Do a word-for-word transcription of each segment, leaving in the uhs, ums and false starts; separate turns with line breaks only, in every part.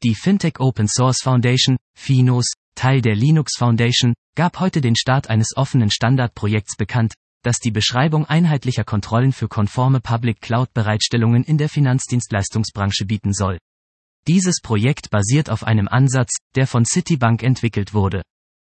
Die Fintech Open Source Foundation, Finos, Teil der Linux Foundation, gab heute den Start eines offenen Standardprojekts bekannt, das die Beschreibung einheitlicher Kontrollen für konforme Public Cloud-Bereitstellungen in der Finanzdienstleistungsbranche bieten soll. Dieses Projekt basiert auf einem Ansatz, der von Citibank entwickelt wurde.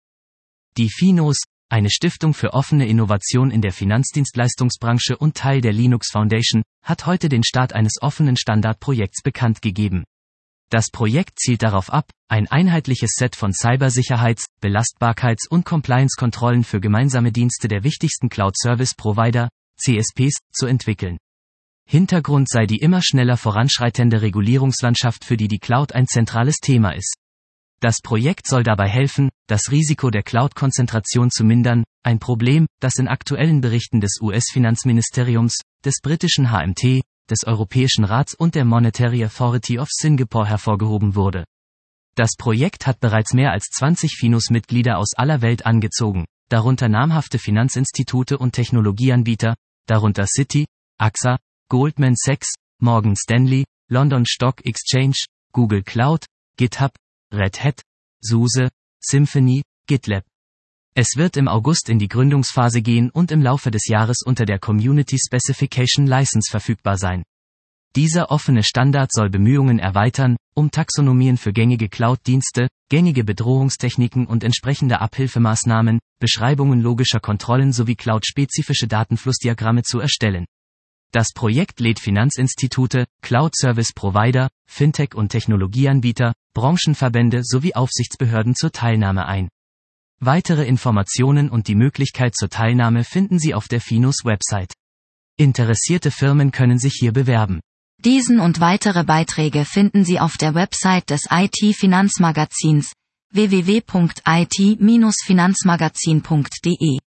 Die Finos, eine Stiftung für offene Innovation in der Finanzdienstleistungsbranche und Teil der Linux Foundation, hat heute den Start eines offenen Standardprojekts bekannt gegeben. Das Projekt zielt darauf ab, ein einheitliches Set von Cybersicherheits-, Belastbarkeits- und Compliance-Kontrollen für gemeinsame Dienste der wichtigsten Cloud-Service-Provider, C S Ps, zu entwickeln. Hintergrund sei die immer schneller voranschreitende Regulierungslandschaft, für die die Cloud ein zentrales Thema ist. Das Projekt soll dabei helfen, das Risiko der Cloud-Konzentration zu mindern, ein Problem, das in aktuellen Berichten des U S-Finanzministeriums, des britischen H M T, des Europäischen Rats und der Monetary Authority of Singapore hervorgehoben wurde. Das Projekt hat bereits mehr als zwanzig Finos-Mitglieder aus aller Welt angezogen, darunter namhafte Finanzinstitute und Technologieanbieter, darunter Citi, A X A, Goldman Sachs, Morgan Stanley, London Stock Exchange, Google Cloud, GitHub, Red Hat, SUSE, Symphony, GitLab. Es wird im August in die Gründungsphase gehen und im Laufe des Jahres unter der Community Specification License verfügbar sein. Dieser offene Standard soll Bemühungen erweitern, um Taxonomien für gängige Cloud-Dienste, gängige Bedrohungstechniken und entsprechende Abhilfemaßnahmen, Beschreibungen logischer Kontrollen sowie cloud-spezifische Datenflussdiagramme zu erstellen. Das Projekt lädt Finanzinstitute, Cloud-Service-Provider, Fintech- und Technologieanbieter, Branchenverbände sowie Aufsichtsbehörden zur Teilnahme ein. Weitere Informationen und die Möglichkeit zur Teilnahme finden Sie auf der Finos Website. Interessierte Firmen können sich hier bewerben.
Diesen und weitere Beiträge finden Sie auf der Website des I T-Finanzmagazins w w w punkt i t Bindestrich finanzmagazin punkt d e.